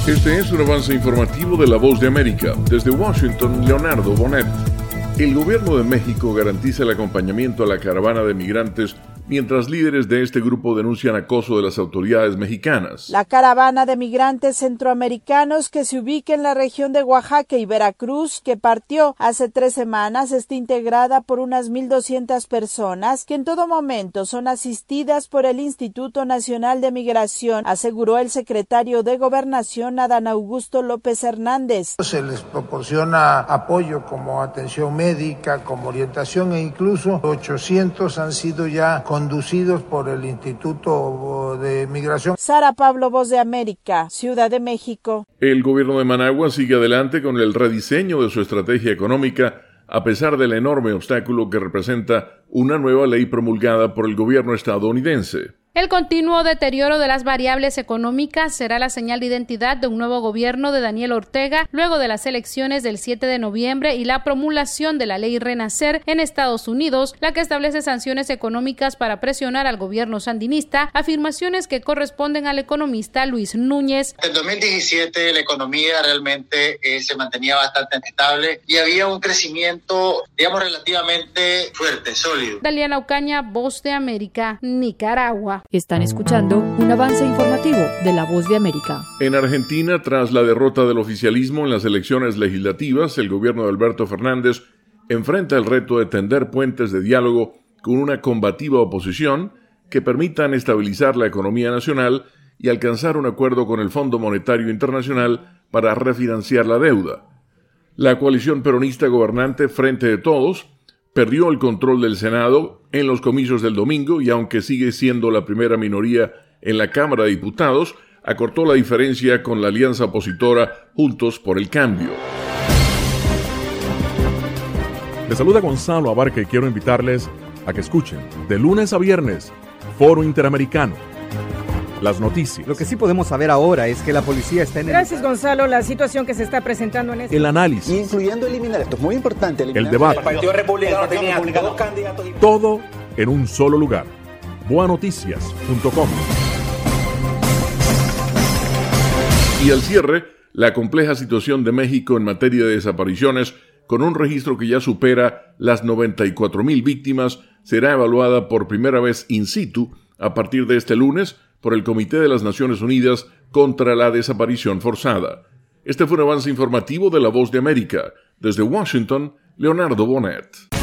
Este es un avance informativo de La Voz de América. Desde Washington, Leonardo Bonet. El gobierno de México garantiza el acompañamiento a la caravana de migrantes mientras líderes de este grupo denuncian acoso de las autoridades mexicanas. La caravana de migrantes centroamericanos que se ubica en la región de Oaxaca y Veracruz, que partió hace 3 semanas, está integrada por unas 1,200 personas que en todo momento son asistidas por el Instituto Nacional de Migración, aseguró el secretario de Gobernación, Adán Augusto López Hernández. Se les proporciona apoyo como atención médica, como orientación, e incluso 800 han sido ya conducidos por el Instituto de Migración. Sara Pablo, Voz de América, Ciudad de México. El gobierno de Managua sigue adelante con el rediseño de su estrategia económica, a pesar del enorme obstáculo que representa una nueva ley promulgada por el gobierno estadounidense. El continuo deterioro de las variables económicas será la señal de identidad de un nuevo gobierno de Daniel Ortega luego de las elecciones del 7 de noviembre y la promulgación de la ley Renacer en Estados Unidos, la que establece sanciones económicas para presionar al gobierno sandinista, afirmaciones que corresponden al economista Luis Núñez. En 2017 la economía realmente se mantenía bastante estable y había un crecimiento, digamos, relativamente fuerte, sólido. Daliana Ocaña, Voz de América, Nicaragua. Están escuchando un avance informativo de La Voz de América. En Argentina, tras la derrota del oficialismo en las elecciones legislativas, el gobierno de Alberto Fernández enfrenta el reto de tender puentes de diálogo con una combativa oposición que permitan estabilizar la economía nacional y alcanzar un acuerdo con el Fondo Monetario Internacional para refinanciar la deuda. La coalición peronista gobernante Frente de Todos perdió el control del Senado en los comicios del domingo y aunque sigue siendo la primera minoría en la Cámara de Diputados, acortó la diferencia con la alianza opositora Juntos por el Cambio. Les saluda Gonzalo Abarca y quiero invitarles a que escuchen de lunes a viernes Foro Interamericano. Las noticias. Lo que sí podemos saber ahora es que la policía está en Gracias, Gonzalo. La situación que se está presentando en el análisis. Incluyendo eliminar, esto es muy importante. El debate. El Partido Republicano tenía 2 candidatos. Todo en un solo lugar. Boanoticias.com. Y al cierre, la compleja situación de México en materia de desapariciones, con un registro que ya supera las 94,000 víctimas, será evaluada por primera vez in situ a partir de este lunes por el Comité de las Naciones Unidas contra la Desaparición Forzada. Este fue un avance informativo de La Voz de América. Desde Washington, Leonardo Bonet.